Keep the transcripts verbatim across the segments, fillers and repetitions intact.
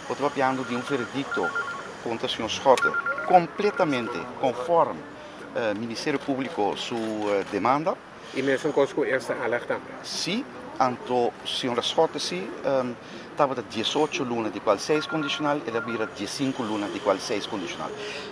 Estava piando de um veredicto contra o senhor Schotten, completamente conforme o uh, Ministério Público sua uh, demanda. E mesmo com a esta alerta? Sim, então o senhor Schotten sim, estava um, de dezoito lunas de qual seis condicional e havia dezesseis lunas de qual seis condicional.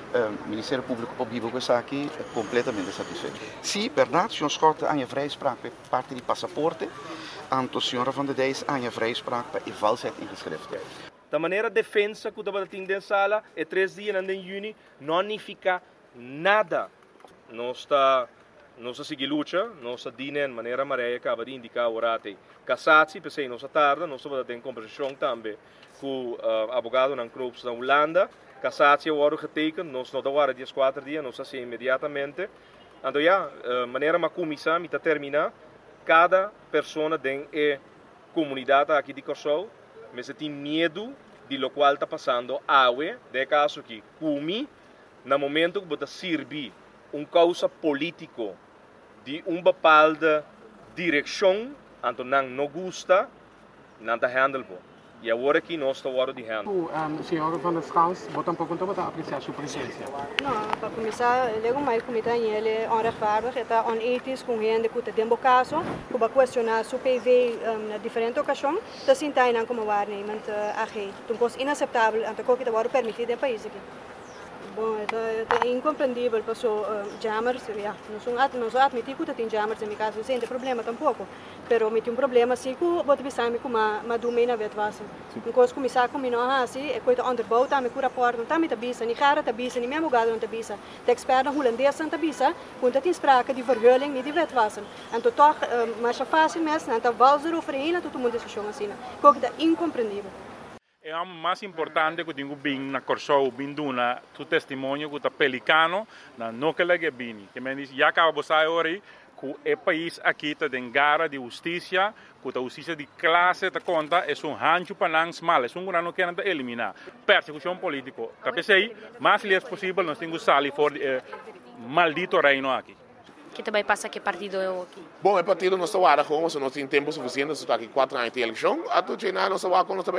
O Ministério Público para vivo com isso aqui é completamente satisfeito. Sim, verdade, o senhor Schotten tem vrijspraak bij parte de passaporte, então o senhor Van der Deis tem vrijspraak bij valsheid ingeschreven. Da maneira defesa que estava tendo em sala é três dias em junho não significa nada. Nós está nós seguimos luta, nós dinem maneira mareia acaba de indicar o rate. Cassați, pensei nós tarde, nós vamos ter conversação também com o uh, advogado na clubes da Holanda. Cassați o hora getekend, nós não dá dias quatro dias, nós assim imediatamente. Então já, uh, maneira ma comissão me termina, cada pessoa tem a comunidade aqui de Kosovo. Mas tem medo de lo qual está passando awe, de caso que come, no momento que você serve uma causa política de uma bepaalde direção, então não não gosta, não está handle. E agora aqui nós estamos hora de handle. O um, senhor Van der Strauss, bota um pouco para apreciar a sua presença. Não, para começar, ele é um mais comitê, ele é onrechtvaardig, ele é onetisco, com gente que tem um caso, que vai questionar seu P V um, na diferente ocasião, então sim está aí como waarnemend uh, agir. Então, é inaceitável, então que está agora permitido no país aqui. Bom, é incompreendível, passou uh, jammers, ja, não sou não sou admitir que tem jammers em meu caso, sem ter problema tampouco, pero me tem um problema assim que vou te pensar me como uma domina vetwase. Então, começar com mino assim, é coisa onderbouw, tá me cura porta, não tá me tabisa, nem cara tabisa, nem mesmo gado não tabisa. De expert holandês não tabisa, quando tem sprake de verhuling niet die wetwassen. Então, toch, uh, mas é fácil mesmo, então valser over heen, todo mundo discussão assim. Coisa é incompreendível. É o mais importante que tenho bem na Kosovo, bem duna, tu testemunho que tá pelicano, na não que lege bem, que me diz, já acaba de sair hoje, que o país aqui tá tem gara de justiça, que a justiça de classe tá conta, é um rancho para não mal, é um grano que não tá eliminar. Persecução política, capecei, mas se é possível, nós temos que sair fora eh, maldito reino aqui. Que também passa que partido é aqui? Bom, o partido não está aqui, mas não tem tempo suficiente, nós estamos aqui quatro anos de eleição, até que nós estamos aqui, nós também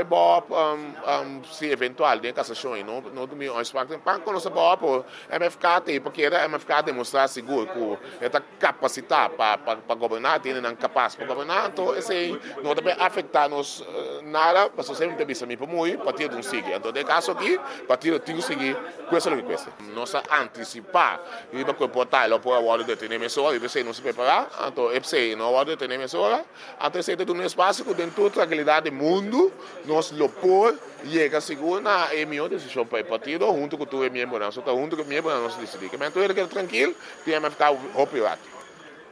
vamos, se eventual, de cassação, não não tem um espaço, para nós estamos aqui, M F K T, porque a M F K T mostrar seguro que está capacitado para para governar, tem não capaz para governar, então esse não também afetar nos nada, mas sempre tem visto para muito, partido não segue, então de caso aqui, partido tem que seguir, coisa que coisa, nós antecipar, e para comportar, lo pode agora deter só e você não se preparar, então é você não pode ter nem só, então você tem um espaço que dentro da tranquilidade do mundo, nós lo pode chega seguro na é minha decisão para o partido, junto com tu é membro, nós estamos junto com membro, nós decidimos, mas então ele quer tranquilo, tem que ficar operado.